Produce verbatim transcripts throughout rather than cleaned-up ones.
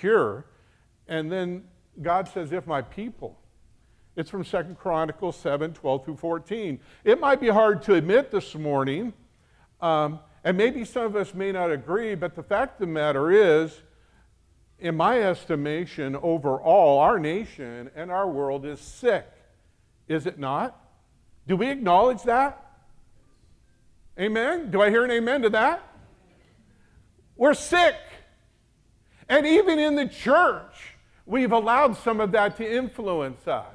cure. And then God says, if my people. It's from Second Chronicles seven, twelve through fourteen. It might be hard to admit this morning, um, and maybe some of us may not agree, but the fact of the matter is, in my estimation, overall, our nation and our world is sick. Is it not? Do we acknowledge that? Amen? Do I hear an amen to that? We're sick. And even in the church, we've allowed some of that to influence us.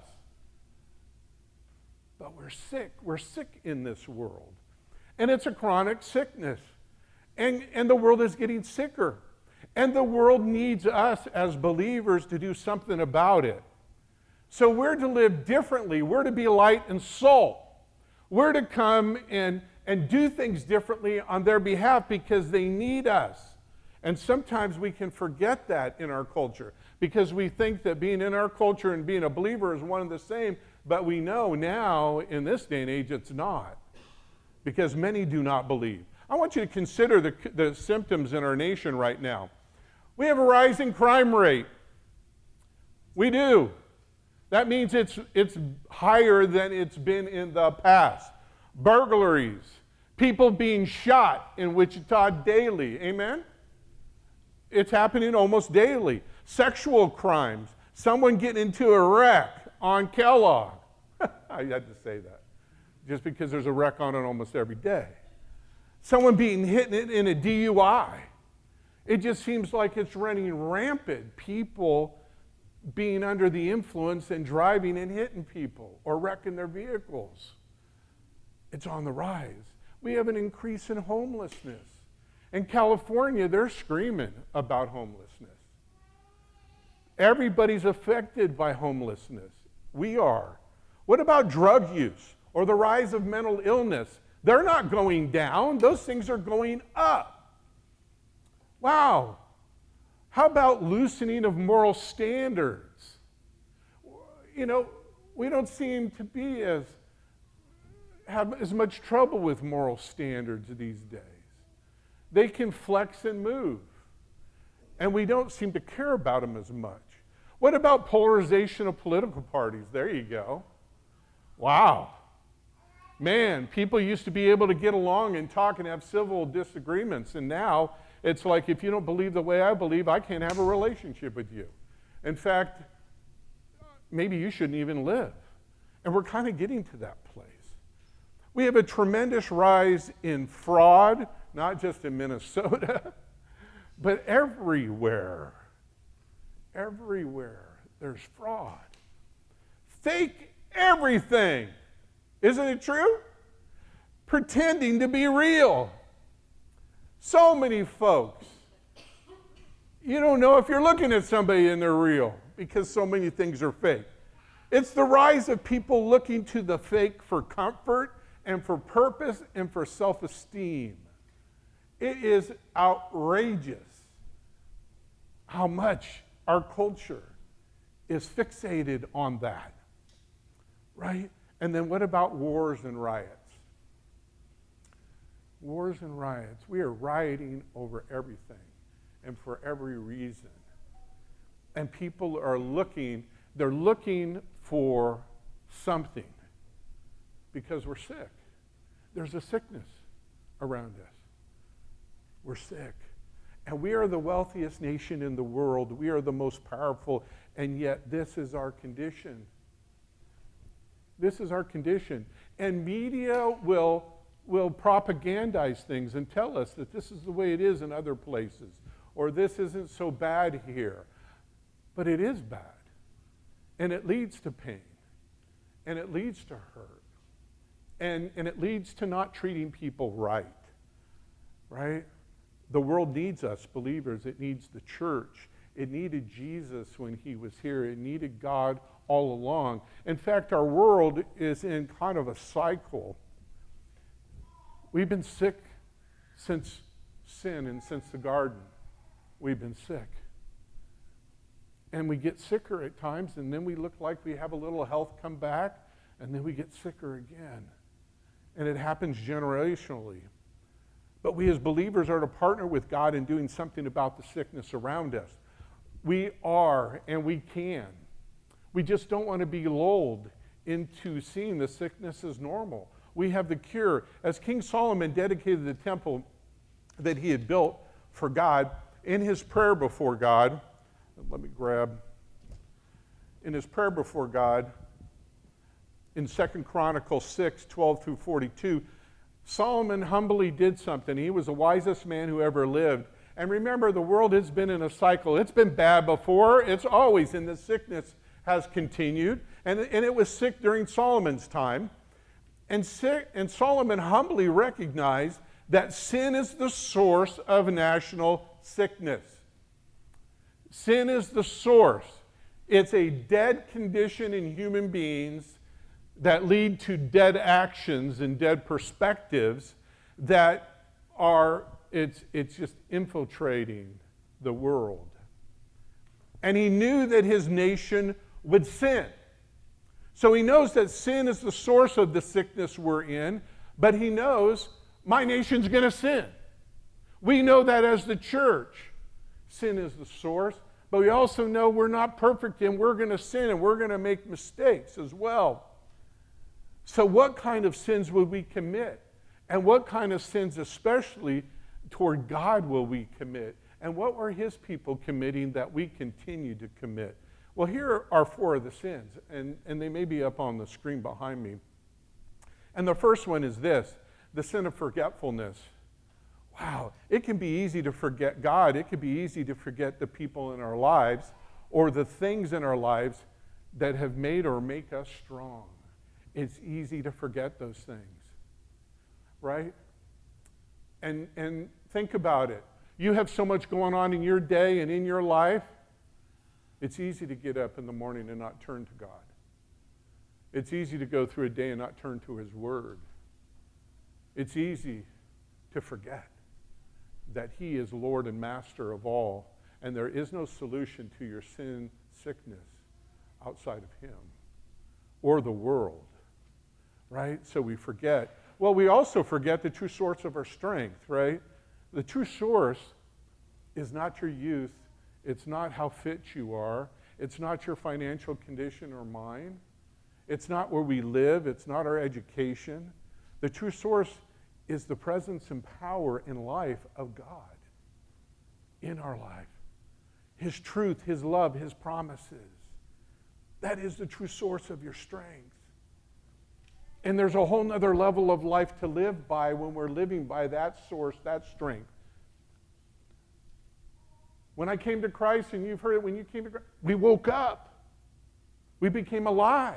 But we're sick. We're sick in this world. And it's a chronic sickness. And, and the world is getting sicker. And the world needs us as believers to do something about it. So we're to live differently. We're to be light and salt. We're to come and, and do things differently on their behalf because they need us. And sometimes we can forget that in our culture because we think that being in our culture and being a believer is one and the same, but we know now in this day and age it's not because many do not believe. I want you to consider the, the symptoms in our nation right now. We have a rising crime rate. We do. That means it's, it's higher than it's been in the past. Burglaries, people being shot in Wichita daily. Amen? It's happening almost daily. Sexual crimes, someone getting into a wreck on Kellogg. I had to say that just because there's a wreck on it almost every day. Someone being hit in a D U I. It just seems like it's running rampant. People being under the influence and driving and hitting people or wrecking their vehicles. It's on the rise. We have an increase in homelessness. In California, they're screaming about homelessness. Everybody's affected by homelessness. We are. What about drug use or the rise of mental illness? They're not going down. Those things are going up. Wow. How about loosening of moral standards? You know, we don't seem to be as have as much trouble with moral standards these days. They can flex and move, and we don't seem to care about them as much. What about polarization of political parties? There you go. Wow. Man, people used to be able to get along and talk and have civil disagreements, and now it's like, if you don't believe the way I believe, I can't have a relationship with you. In fact, maybe you shouldn't even live. And we're kind of getting to that place. We have a tremendous rise in fraud, not just in Minnesota, but everywhere. Everywhere there's fraud. Fake everything. Isn't it true? Pretending to be real. So many folks, you don't know if you're looking at somebody and they're real because so many things are fake. It's the rise of people looking to the fake for comfort and for purpose and for self-esteem. It is outrageous how much our culture is fixated on that, right? And then what about wars and riots? Wars and riots. We are rioting over everything and for every reason. And people are looking, they're looking for something because we're sick. There's a sickness around us. We're sick. And we are the wealthiest nation in the world. We are the most powerful, and yet this is our condition. This is our condition. And media will, will propagandize things and tell us that this is the way it is in other places, or this isn't so bad here. But it is bad. And it leads to pain. And it leads to hurt. And, and it leads to not treating people right. Right? The world needs us, believers. It needs the church. It needed Jesus when he was here. It needed God all along. In fact, our world is in kind of a cycle. We've been sick since sin and since the garden. We've been sick. And we get sicker at times, and then we look like we have a little health come back, and then we get sicker again. And it happens generationally. But we as believers are to partner with God in doing something about the sickness around us. We are and we can. We just don't want to be lulled into seeing the sickness as normal. We have the cure. As King Solomon dedicated the temple that he had built for God, in his prayer before God, let me grab, in his prayer before God, in Second Chronicles six, twelve through forty-two, Solomon humbly did something. He was the wisest man who ever lived. And remember, the world has been in a cycle. It's been bad before. It's always, and the sickness has continued. And, and it was sick during Solomon's time. And, sick, and Solomon humbly recognized that sin is the source of national sickness. Sin is the source. It's a dead condition in human beings that lead to dead actions and dead perspectives that are, it's, it's just infiltrating the world. And he knew that his nation would sin. So he knows that sin is the source of the sickness we're in, but he knows my nation's going to sin. We know that as the church. Sin is the source, but we also know we're not perfect and we're going to sin and we're going to make mistakes as well. So what kind of sins will we commit? And what kind of sins, especially toward God, will we commit? And what were his people committing that we continue to commit? Well, here are four of the sins, and, and they may be up on the screen behind me. And the first one is this, the sin of forgetfulness. Wow, it can be easy to forget God. It can be easy to forget the people in our lives or the things in our lives that have made or make us strong. It's easy to forget those things, right? And, and think about it. You have so much going on in your day and in your life, it's easy to get up in the morning and not turn to God. It's easy to go through a day and not turn to his word. It's easy to forget that he is Lord and Master of all, and there is no solution to your sin sickness outside of him or the world, right? So we forget. Well, we also forget the true source of our strength, right? The true source is not your youth. It's not how fit you are. It's not your financial condition or mine. It's not where we live. It's not our education. The true source is the presence and power in life of God in our life. His truth, his love, his promises. That is the true source of your strength. And there's a whole nother level of life to live by when we're living by that source, that strength. When I came to Christ, and you've heard it, when you came to Christ, we woke up. We became alive.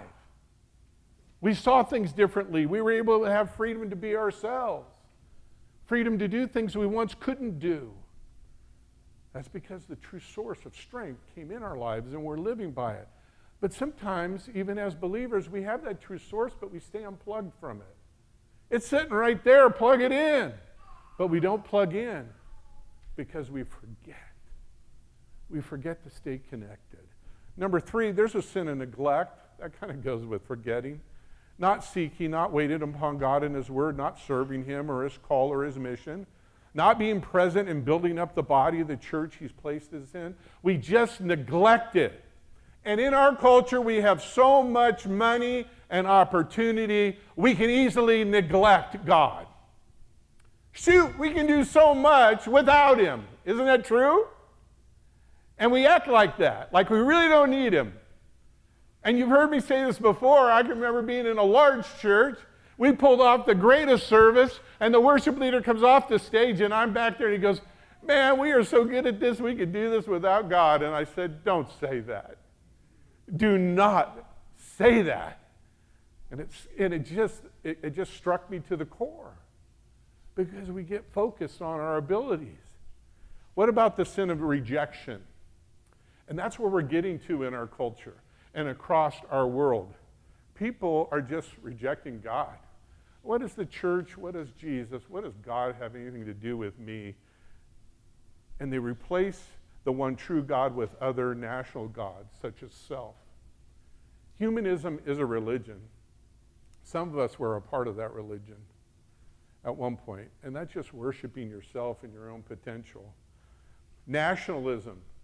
We saw things differently. We were able to have freedom to be ourselves. Freedom to do things we once couldn't do. That's because the true source of strength came in our lives and we're living by it. But sometimes, even as believers, we have that true source, but we stay unplugged from it. It's sitting right there, plug it in. But we don't plug in because we forget. We forget to stay connected. Number three, there's a sin of neglect. That kind of goes with forgetting. Not seeking, not waiting upon God and his word, not serving him or his call or his mission, not being present in building up the body of the church he's placed us in. We just neglect it. And in our culture, we have so much money and opportunity, we can easily neglect God. Shoot, we can do so much without him. Isn't that true? And we act like that, like we really don't need him. And you've heard me say this before. I can remember being in a large church. We pulled off the greatest service, and the worship leader comes off the stage, and I'm back there, and he goes, man, we are so good at this, we could do this without God. And I said, don't say that. Do not say that. And, it's, and it, just, it, it just struck me to the core, because we get focused on our abilities. What about the sin of rejection? And that's where we're getting to in our culture and across our world. People are just rejecting God. What is the church? What is Jesus? What does God have anything to do with me? And they replace the one true God with other national gods, such as self. Humanism is a religion. Some of us were a part of that religion at one point, and that's just worshiping yourself and your own potential. Nationalism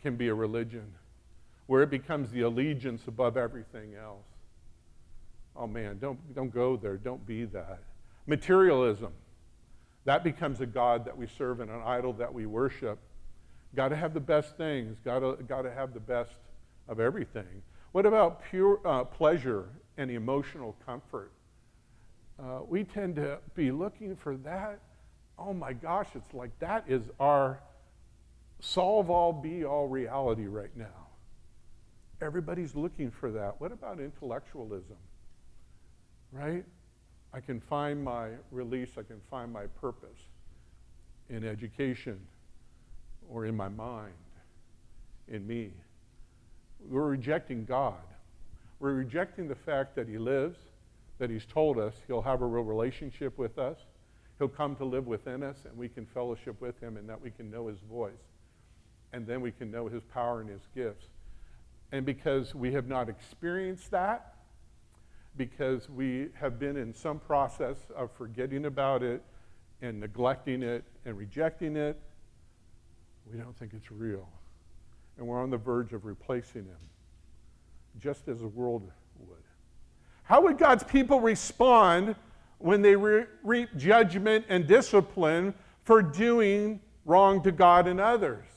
can be a religion where it becomes the allegiance above everything else. Oh man, don't, don't go there. Don't be that. Materialism, that becomes a god that we serve and an idol that we worship. Got to have the best things. Got to, got to have the best of everything. What about pure uh, pleasure and emotional comfort? Uh, we tend to be looking for that. Oh my gosh, it's like that is our solve-all, be-all reality right now. Everybody's looking for that. What about intellectualism? Right? I can find my release, I can find my purpose in education or in my mind, in me. We're rejecting God. We're rejecting the fact that he lives, that he's told us he'll have a real relationship with us. He'll come to live within us, and we can fellowship with him, and that we can know his voice. And then we can know his power and his gifts. And because we have not experienced that, because we have been in some process of forgetting about it and neglecting it and rejecting it, we don't think it's real. And we're on the verge of replacing him, just as the world would. How would God's people respond when they re- reap judgment and discipline for doing wrong to God and others?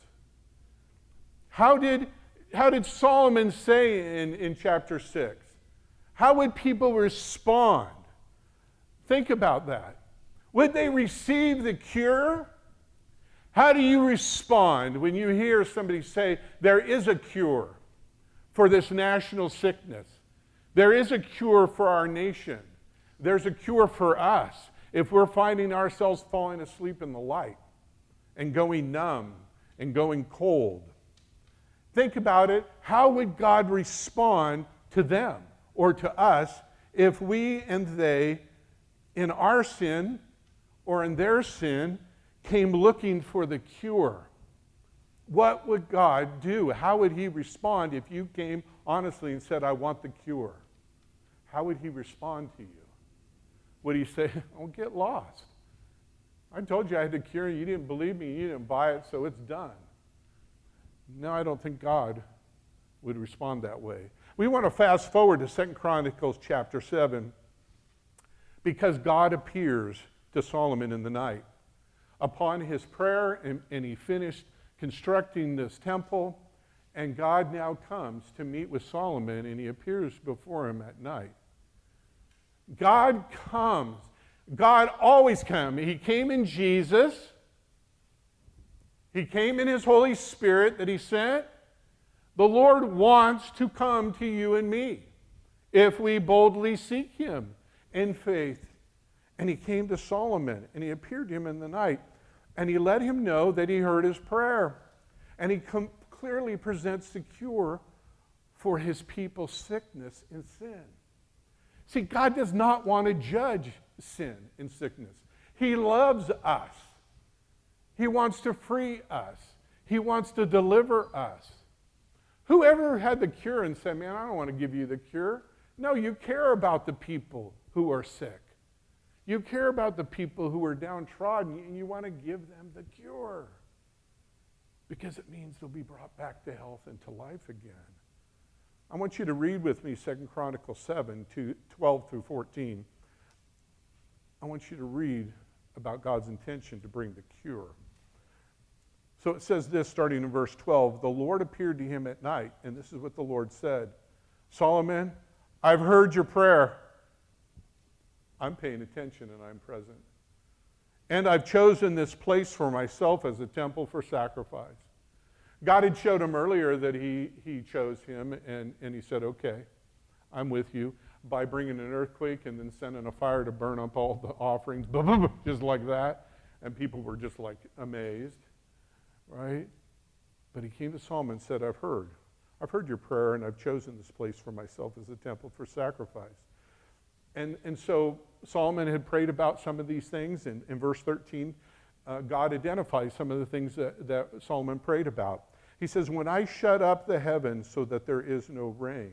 How did, how did Solomon say in, in chapter six? How would people respond? Think about that. Would they receive the cure? How do you respond when you hear somebody say, there is a cure for this national sickness? There is a cure for our nation. There's a cure for us if we're finding ourselves falling asleep in the light and going numb and going cold. Think about it. How would God respond to them or to us if we and they, in our sin or in their sin, came looking for the cure? What would God do? How would he respond if you came honestly and said, I want the cure? How would he respond to you? Would he say, oh, get lost? I told you I had the cure, you didn't believe me, you didn't buy it, so it's done. No, I don't think God would respond that way. We want to fast forward to Second Chronicles chapter seven, because God appears to Solomon in the night. Upon his prayer, and, and he finished constructing this temple, and God now comes to meet with Solomon, and he appears before him at night. God comes. God always comes. He came in Jesus. He came in his Holy Spirit that he sent. The Lord wants to come to you and me if we boldly seek him in faith. And he came to Solomon, and he appeared to him in the night, and he let him know that he heard his prayer. And he com- clearly presents the cure for his people's sickness and sin. See, God does not want to judge sin and sickness. He loves us. He wants to free us. He wants to deliver us. Whoever had the cure and said, man, I don't want to give you the cure. No, you care about the people who are sick. You care about the people who are downtrodden, and you want to give them the cure because it means they'll be brought back to health and to life again. I want you to read with me Second Chronicles seven, twelve through fourteen. I want you to read about God's intention to bring the cure. So it says this, starting in verse twelve, the Lord appeared to him at night, and this is what the Lord said. Solomon, I've heard your prayer. I'm paying attention and I'm present. And I've chosen this place for myself as a temple for sacrifice. God had showed him earlier that he, he chose him, and, and he said, okay, I'm with you, by bringing an earthquake and then sending a fire to burn up all the offerings, just like that. And people were just like amazed, right? But he came to Solomon and said, I've heard. I've heard your prayer, and I've chosen this place for myself as a temple for sacrifice. And, and so Solomon had prayed about some of these things, and in verse thirteen, uh, God identifies some of the things that, that Solomon prayed about. He says, when I shut up the heavens so that there is no rain,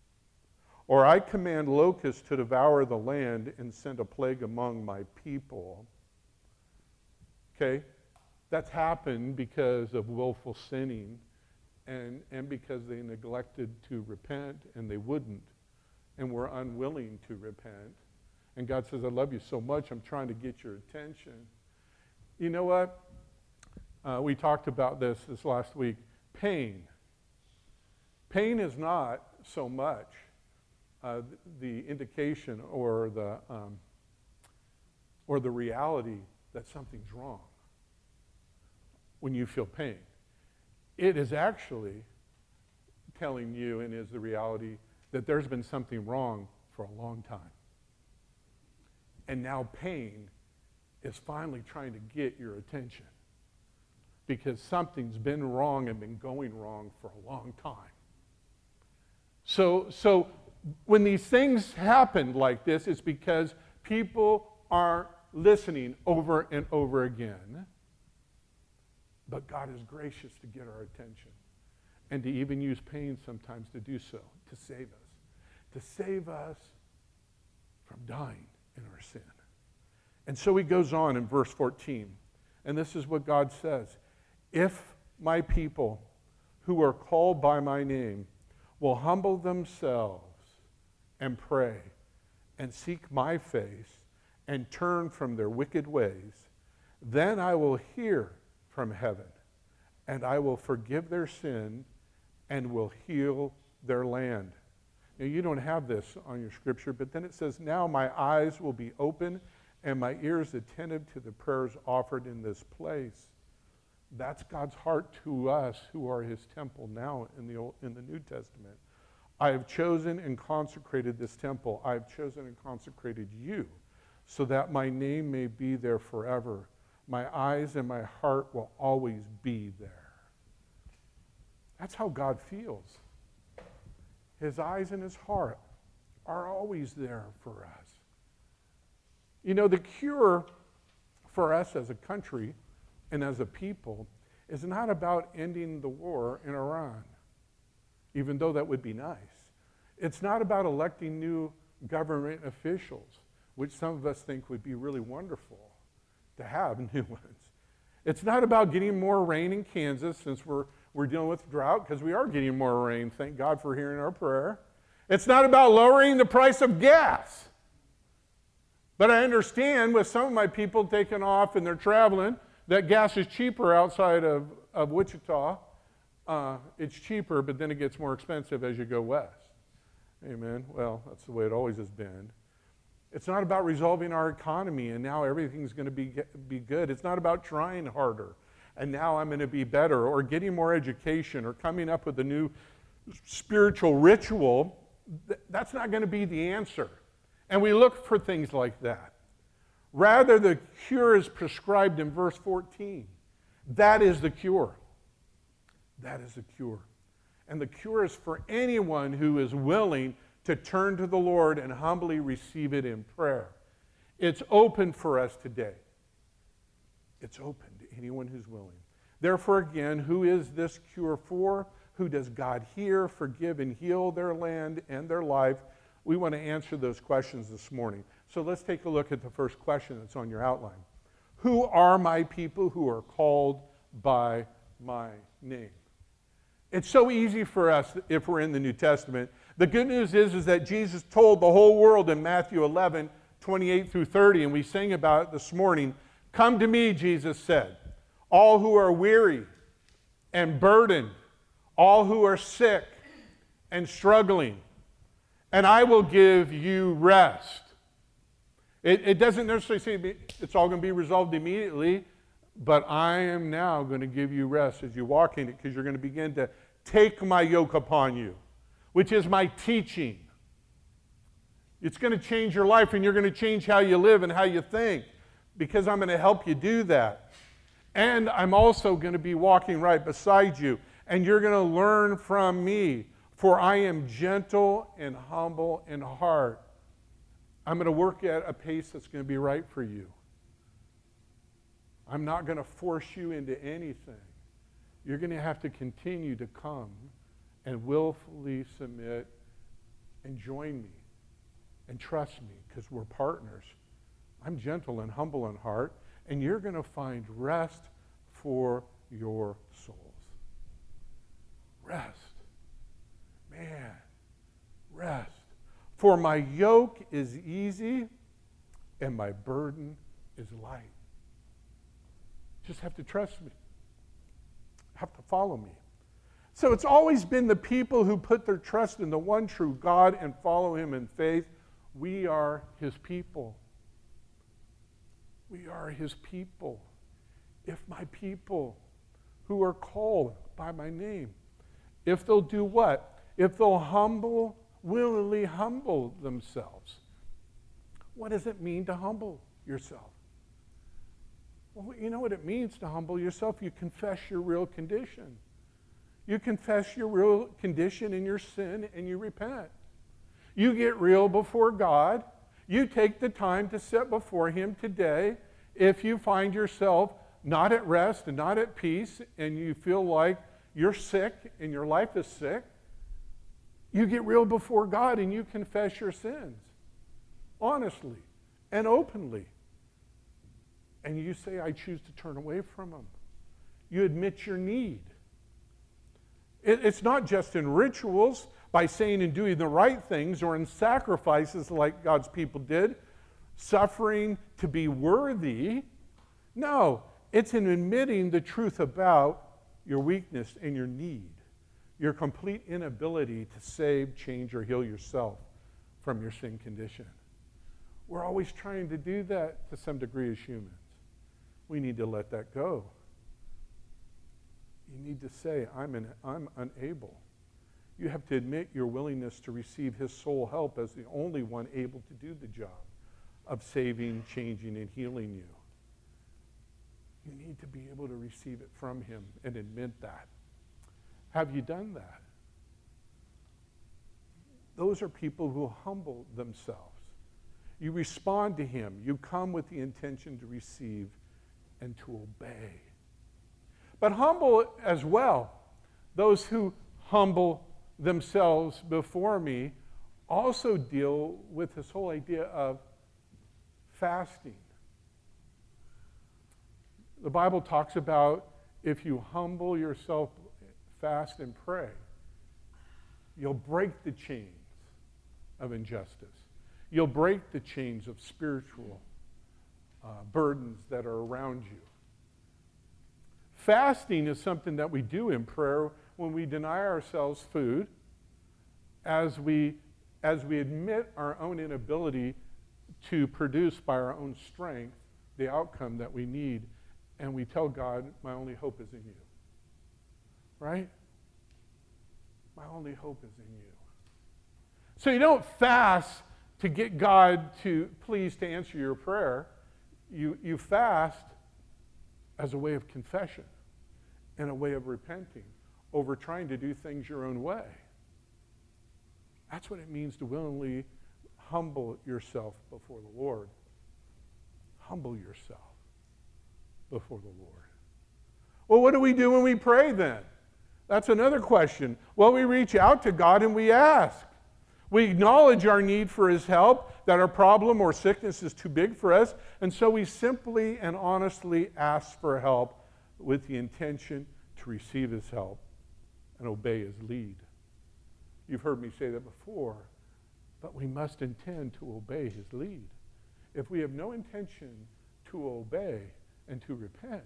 or I command locusts to devour the land and send a plague among my people. Okay? That's happened because of willful sinning and, and because they neglected to repent and they wouldn't and were unwilling to repent. And God says, I love you so much, I'm trying to get your attention. You know what? Uh, we talked about this this last week. Pain. Pain is not so much uh, the indication or the, um, or the reality that something's wrong when you feel pain. It is actually telling you, and is the reality, that there's been something wrong for a long time. And now pain is finally trying to get your attention because something's been wrong and been going wrong for a long time. So, so when these things happen like this, it's because people aren't listening over and over again. But God is gracious to get our attention and to even use pain sometimes to do so, to save us, to save us from dying in our sin. And so he goes on in verse fourteen, and this is what God says. If my people who are called by my name will humble themselves and pray and seek my face and turn from their wicked ways, then I will hear from heaven, and I will forgive their sin and will heal their land. Now, you don't have this on your scripture, but then it says, now my eyes will be open and my ears attentive to the prayers offered in this place. That's God's heart to us who are his temple now in the Old, in the New Testament. I have chosen and consecrated this temple. I have chosen and consecrated you so that my name may be there forever. My eyes and my heart will always be there. That's how God feels. His eyes and his heart are always there for us. You know, the cure for us as a country and as a people is not about ending the war in Iran, even though that would be nice. It's not about electing new government officials, which some of us think would be really wonderful to have new ones. It's not about getting more rain in Kansas since we're, we're dealing with drought, because we are getting more rain. Thank God for hearing our prayer. It's not about lowering the price of gas. But I understand with some of my people taking off and they're traveling, that gas is cheaper outside of, of Wichita. Uh, it's cheaper, but then it gets more expensive as you go west. Amen. Well, that's the way it always has been. It's not about resolving our economy and now everything's going to be, be good. It's not about trying harder and now I'm going to be better, or getting more education, or coming up with a new spiritual ritual. That's not going to be the answer. And we look for things like that. Rather, the cure is prescribed in verse fourteen. That is the cure. That is the cure. And the cure is for anyone who is willing to turn to the Lord and humbly receive it in prayer. It's open for us today. It's open to anyone who's willing. Therefore, again, who is this cure for? Who does God hear, forgive, and heal their land and their life? We want to answer those questions this morning. So let's take a look at the first question that's on your outline. Who are my people who are called by my name? It's so easy for us if we're in the New Testament. The good news is, is that Jesus told the whole world in Matthew eleven, twenty-eight through thirty, and we sang about it this morning. Come to me, Jesus said, all who are weary and burdened, all who are sick and struggling, and I will give you rest. It, it doesn't necessarily say it's all going to be resolved immediately, but I am now going to give you rest as you walk in it, because you're going to begin to take my yoke upon you, which is my teaching. It's going to change your life, and you're going to change how you live and how you think, because I'm going to help you do that. And I'm also going to be walking right beside you, and you're going to learn from me, for I am gentle and humble in heart. I'm going to work at a pace that's going to be right for you. I'm not going to force you into anything. You're going to have to continue to come and willfully submit and join me and trust me, because we're partners. I'm gentle and humble in heart, and you're going to find rest for your souls. Rest. Man, rest. For my yoke is easy and my burden is light. Just have to trust me. Have to follow me. So it's always been the people who put their trust in the one true God and follow him in faith. We are his people. We are his people. If my people who are called by my name, if they'll do what? If they'll humble, willingly humble themselves. What does it mean to humble yourself? Well, you know what it means to humble yourself? You confess your real condition. You confess your real condition in your sin and you repent. You get real before God. You take the time to sit before him today. If you find yourself not at rest and not at peace and you feel like you're sick and your life is sick, you get real before God and you confess your sins honestly and openly. And you say, I choose to turn away from them. You admit your need. It, it's not just in rituals, by saying and doing the right things, or in sacrifices like God's people did, suffering to be worthy. No, it's in admitting the truth about your weakness and your need, your complete inability to save, change, or heal yourself from your sin condition. We're always trying to do that to some degree as humans. We need to let that go. You need to say, I'm, an, I'm unable. You have to admit your willingness to receive his sole help as the only one able to do the job of saving, changing, and healing you. You need to be able to receive it from him and admit that. Have you done that? Those are people who humble themselves. You respond to him. You come with the intention to receive and to obey. But humble as well, those who humble themselves before me also deal with this whole idea of fasting. The Bible talks about if you humble yourself, fast and pray, you'll break the chains of injustice. You'll break the chains of spiritual uh, burdens that are around you. Fasting is something that we do in prayer when we deny ourselves food, as we, as we admit our own inability to produce by our own strength the outcome that we need, and we tell God, my only hope is in you. Right? My only hope is in you. So you don't fast to get God to please to answer your prayer. You, you fast as a way of confession and a way of repenting over trying to do things your own way. That's what it means to willingly humble yourself before the Lord. Humble yourself before the Lord. Well, what do we do when we pray then? That's another question. Well, we reach out to God and we ask. We acknowledge our need for his help, that our problem or sickness is too big for us, and so we simply and honestly ask for help with the intention to receive his help and obey his lead. You've heard me say that before, but we must intend to obey his lead. If we have no intention to obey and to repent,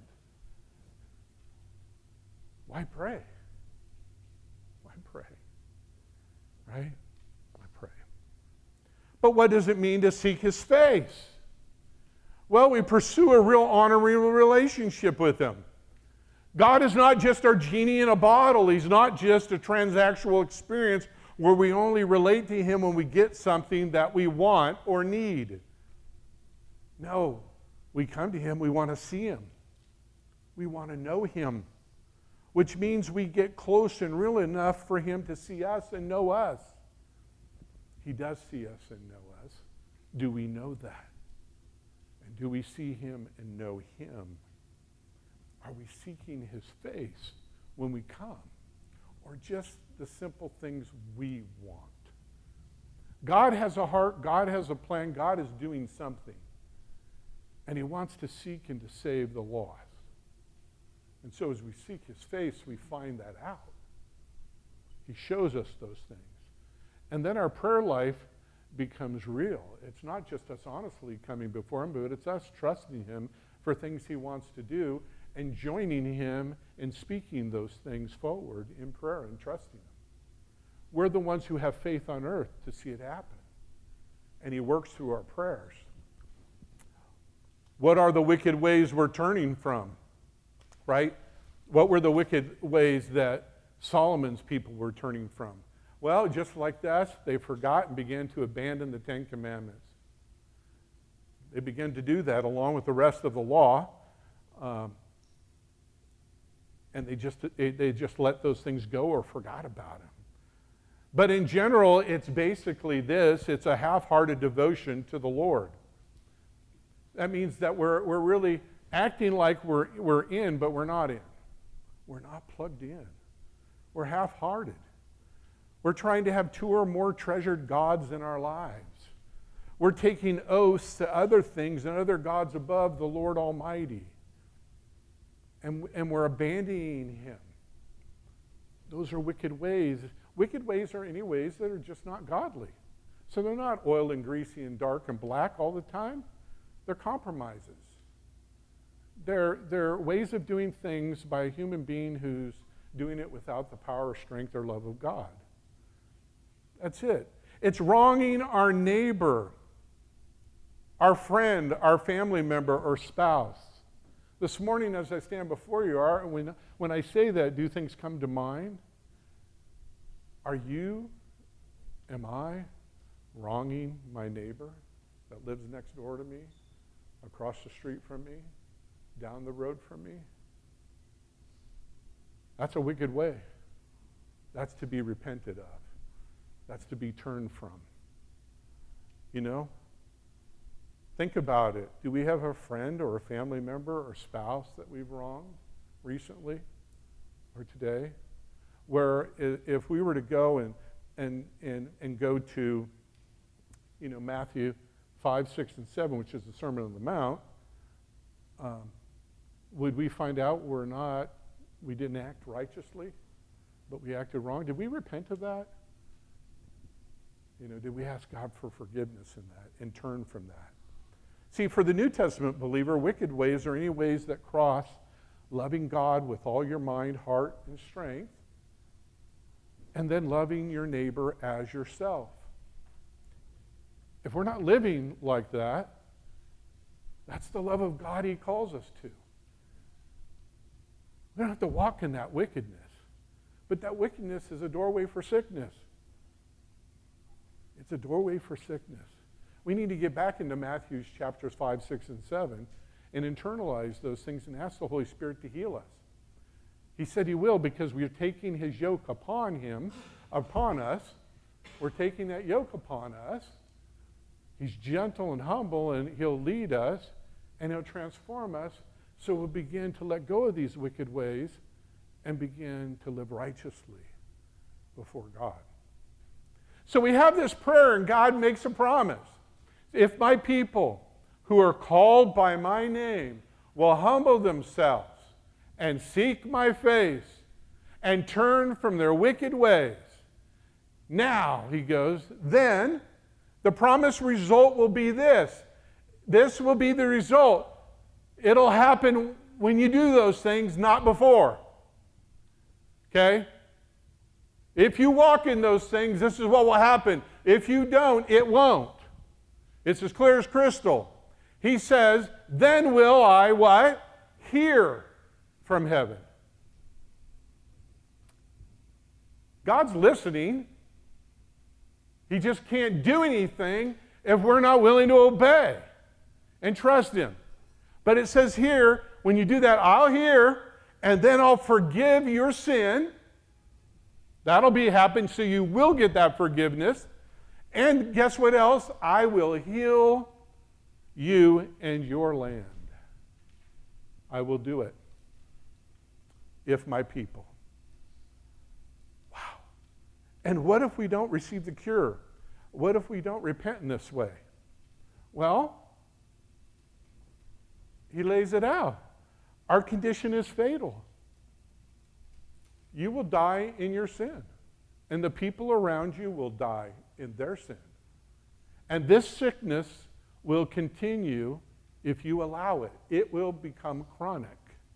why pray? Why pray? Right? Why pray? But what does it mean to seek his face? Well, we pursue a real honorary relationship with him. God is not just our genie in a bottle. He's not just a transactional experience where we only relate to him when we get something that we want or need. No, we come to him, we want to see him. We want to know him, which means we get close and real enough for him to see us and know us. He does see us and know us. Do we know that? And do we see him and know him? Are we seeking his face when we come? Or just the simple things we want? God has a heart, God has a plan, God is doing something. And he wants to seek and to save the lost. And so as we seek his face, we find that out. He shows us those things. And then our prayer life becomes real. It's not just us honestly coming before him, but it's us trusting him for things he wants to do and joining him in speaking those things forward in prayer and trusting him. We're the ones who have faith on earth to see it happen. And he works through our prayers. What are the wicked ways we're turning from? Right? What were the wicked ways that Solomon's people were turning from? Well, just like us, they forgot and began to abandon the Ten Commandments. They began to do that along with the rest of the law. Um, and they just, they just let those things go or forgot about them. But in general, it's basically this. It's a half-hearted devotion to the Lord. That means that we're, we're really acting like we're, we're in, but we're not in. We're not plugged in. We're half-hearted. We're trying to have two or more treasured gods in our lives. We're taking oaths to other things and other gods above the Lord Almighty. And, and we're abandoning him. Those are wicked ways. Wicked ways are any ways that are just not godly. So they're not oil and greasy and dark and black all the time. They're compromises. They're, they're ways of doing things by a human being who's doing it without the power, strength, or love of God. That's it. It's wronging our neighbor, our friend, our family member, or spouse. This morning as I stand before you, are, when, when I say that, do things come to mind? Are you, am I, wronging my neighbor that lives next door to me, across the street from me, down the road from me? That's a wicked way. That's to be repented of. That's to be turned from. You know? Think about it. Do we have a friend or a family member or spouse that we've wronged recently or today? Where if we were to go and and and and go to, you know, Matthew five, six, and seven, which is the Sermon on the Mount, um, would we find out we're not, we didn't act righteously, but we acted wrong? Did we repent of that? You know, did we ask God for forgiveness in that and turn from that? See, for the New Testament believer, wicked ways are any ways that cross loving God with all your mind, heart, and strength, and then loving your neighbor as yourself. If we're not living like that, that's the love of God he calls us to. We don't have to walk in that wickedness. But that wickedness is a doorway for sickness. It's a doorway for sickness. We need to get back into Matthew's chapters five, six, and seven and internalize those things and ask the Holy Spirit to heal us. He said he will because we are taking his yoke upon him, upon us. We're taking that yoke upon us. He's gentle and humble, and he'll lead us, and he'll transform us so we'll begin to let go of these wicked ways and begin to live righteously before God. So we have this prayer, and God makes a promise. If my people who are called by my name will humble themselves and seek my face and turn from their wicked ways, now, he goes, then the promised result will be this. This will be the result. It'll happen when you do those things, not before. Okay? If you walk in those things, this is what will happen. If you don't, it won't. It's as clear as crystal. He says, then will I, what? Hear from heaven. God's listening. He just can't do anything if we're not willing to obey and trust him. But it says here, when you do that, I'll hear, and then I'll forgive your sin. That'll be happen, so you will get that forgiveness. And guess what else? I will heal you and your land. I will do it if my people. Wow. And what if we don't receive the cure? What if we don't repent in this way? Well, he lays it out. Our condition is fatal. You will die in your sin. and the people around you will die in their sin. And this sickness will continue if you allow it. It will become chronic.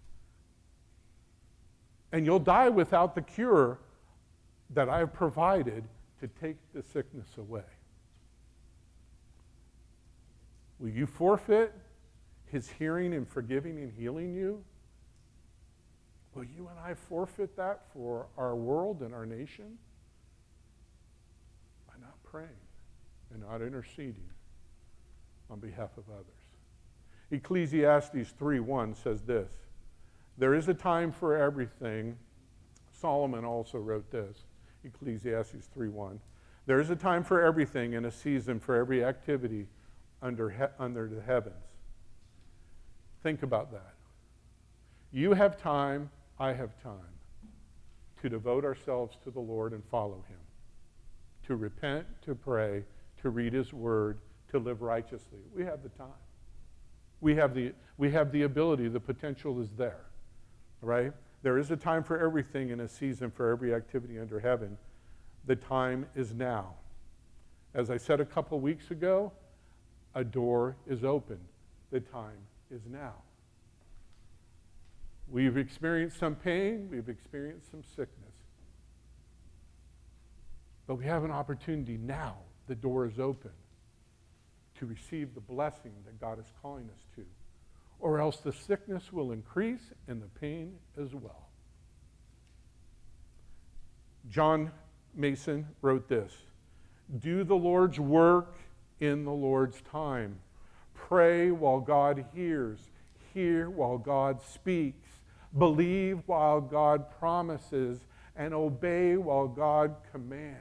And you'll die without the cure that I've provided to take the sickness away. Will you forfeit his hearing and forgiving and healing you? Will you and I forfeit that for our world and our nation? By not praying and not interceding on behalf of others. Ecclesiastes three one says this, there is a time for everything. Solomon also wrote this, Ecclesiastes three one. There is a time for everything and a season for every activity under, he- under the heavens. Think about that. You have time, I have time to devote ourselves to the Lord and follow him, to repent, to pray, to read his word, to live righteously. We have the time. We have the, we have the ability, the potential is there, right? There is a time for everything and a season for every activity under heaven. The time is now. As I said a couple weeks ago, a door is open. The time is now. We've experienced some pain, we've experienced some sickness. But we have an opportunity now. The door is open to receive the blessing that God is calling us to. Or else the sickness will increase and the pain as well. John Mason wrote this, do the Lord's work in the Lord's time. Pray while God hears. Hear while God speaks. Believe while God promises. And obey while God commands.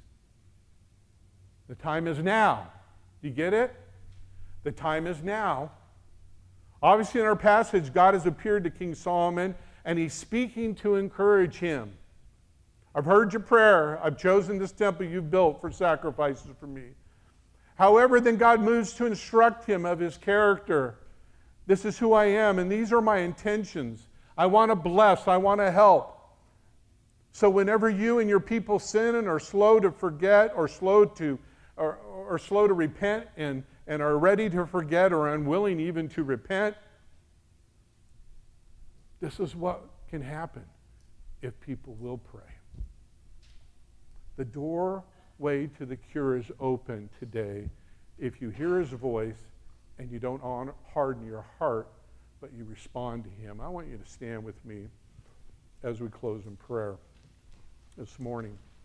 The time is now. Do you get it? The time is now. Obviously in our passage, God has appeared to King Solomon and he's speaking to encourage him. I've heard your prayer. I've chosen this temple you've built for sacrifices for me. However, then God moves to instruct him of his character. This is who I am, and these are my intentions. I want to bless. I want to help. So whenever you and your people sin and are slow to forget or slow to, or, or slow to repent and, and are ready to forget or unwilling even to repent, this is what can happen if people will pray. The doorway to the cure is open today if you hear his voice and you don't harden your heart, but you respond to him. I want you to stand with me as we close in prayer this morning.